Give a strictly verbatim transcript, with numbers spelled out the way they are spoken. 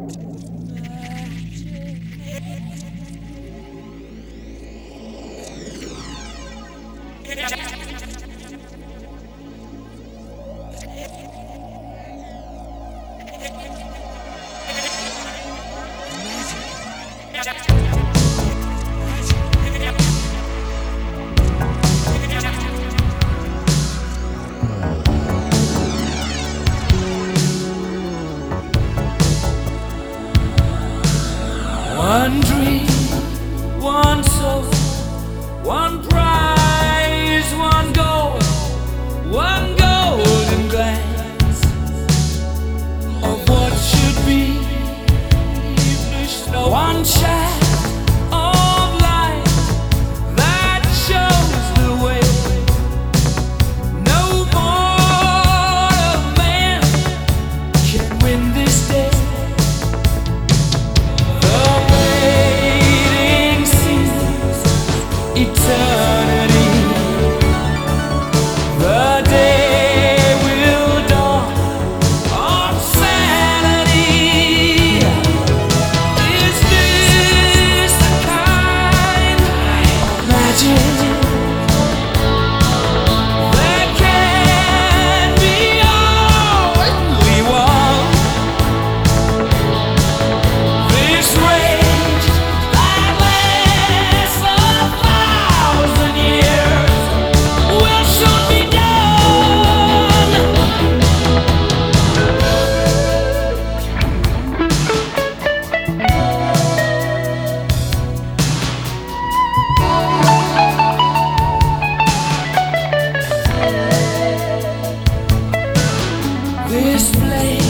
One dream, one soul, one prize, one goal, one golden glance of what should be. One shaft of light that shows the way. No mortal man can win this day. Eternity, the day will dawn on sanity. Is this the kind of magic that can be all we want? This rage that lasts a thousand years will soon be done. This flame